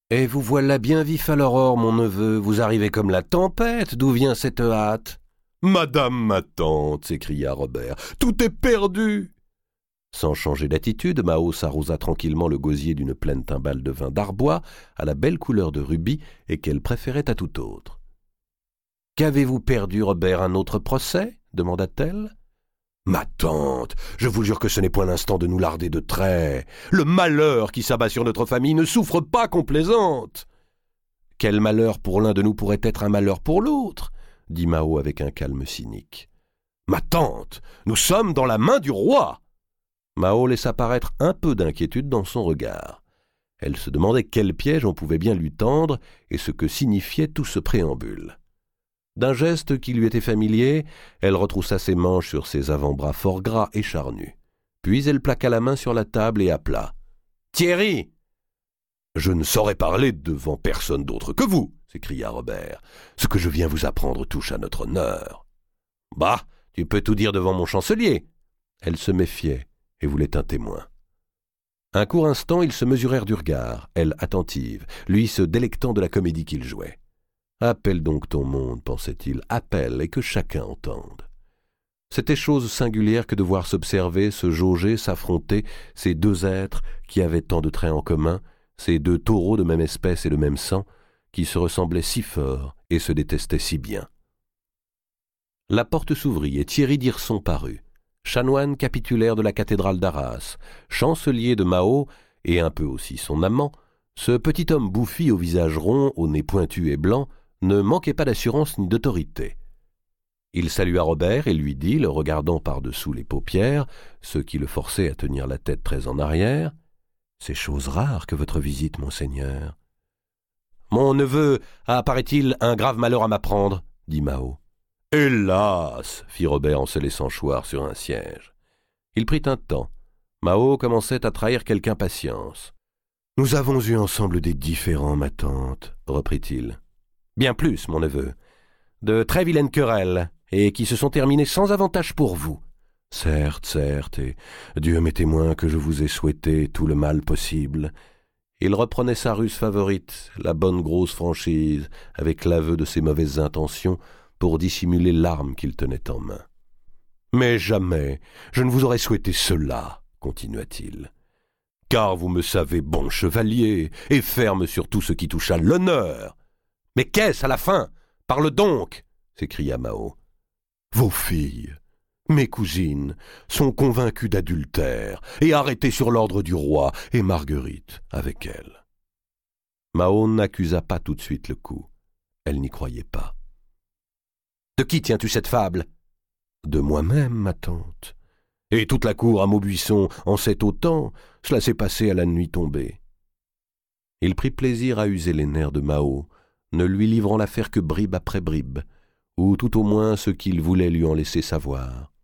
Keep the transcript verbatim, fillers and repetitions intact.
Et vous voilà bien vif à l'aurore, mon neveu, vous arrivez comme la tempête, d'où vient cette hâte ? Madame ma tante, s'écria Robert, tout est perdu. Sans changer d'attitude, Mao s'arrosa tranquillement le gosier d'une pleine timbale de vin d'Arbois, à la belle couleur de rubis, et qu'elle préférait à tout autre. « Qu'avez-vous perdu, Robert, un autre procès ?» demanda-t-elle. « Ma tante, je vous jure que ce n'est point l'instant de nous larder de traits. Le malheur qui s'abat sur notre famille ne souffre pas qu'on plaisante. » « Quel malheur pour l'un de nous pourrait être un malheur pour l'autre ?» dit Mao avec un calme cynique. « Ma tante, nous sommes dans la main du roi !» Mao laissa paraître un peu d'inquiétude dans son regard. Elle se demandait quel piège on pouvait bien lui tendre et ce que signifiait tout ce préambule. D'un geste qui lui était familier, elle retroussa ses manches sur ses avant-bras fort gras et charnus. Puis elle plaqua la main sur la table et appela. « Thierry !»« Je ne saurais parler devant personne d'autre que vous !» s'écria Robert. « Ce que je viens vous apprendre touche à notre honneur. »« Bah, tu peux tout dire devant mon chancelier !» Elle se méfiait et voulait un témoin. Un court instant, ils se mesurèrent du regard, elle attentive, lui se délectant de la comédie qu'il jouait. « Appelle donc ton monde, pensait-il, appelle et que chacun entende. » C'était chose singulière que de voir s'observer, se jauger, s'affronter, ces deux êtres qui avaient tant de traits en commun, ces deux taureaux de même espèce et de même sang, qui se ressemblaient si fort et se détestaient si bien. La porte s'ouvrit et Thierry d'Hirson parut, chanoine capitulaire de la cathédrale d'Arras, chancelier de Mao et un peu aussi son amant. Ce petit homme bouffi au visage rond, au nez pointu et blanc, ne manquait pas d'assurance ni d'autorité. Il salua Robert et lui dit, le regardant par-dessous les paupières, ce qui le forçait à tenir la tête très en arrière, « C'est chose rare que votre visite, monseigneur. »« Mon neveu a, paraît-il, un grave malheur à m'apprendre, » dit Mao. « Hélas !» fit Robert en se laissant choir sur un siège. Il prit un temps. Mao commençait à trahir quelque impatience. « Nous avons eu ensemble des différends, ma tante, » reprit-il. « Bien plus, mon neveu. De très vilaines querelles, et qui se sont terminées sans avantage pour vous. »« Certes, certes, et Dieu m'est témoin que je vous ai souhaité tout le mal possible. » Il reprenait sa ruse favorite, la bonne grosse franchise, avec l'aveu de ses mauvaises intentions, pour dissimuler l'arme qu'il tenait en main. « Mais jamais je ne vous aurais souhaité cela, » continua-t-il, « car vous me savez bon chevalier et ferme sur tout ce qui touche à l'honneur. »« Mais qu'est-ce à la fin ? Parle donc !» s'écria Mao. « Vos filles, mes cousines, sont convaincues d'adultère et arrêtées sur l'ordre du roi, et Marguerite avec elles. » Mao n'accusa pas tout de suite le coup. Elle n'y croyait pas. « De qui tiens-tu cette fable ?»« De moi-même, ma tante. Et toute la cour à Maubuisson en sait autant, cela s'est passé à la nuit tombée. » Il prit plaisir à user les nerfs de Mao, ne lui livrant l'affaire que bribe après bribe, ou tout au moins ce qu'il voulait lui en laisser savoir.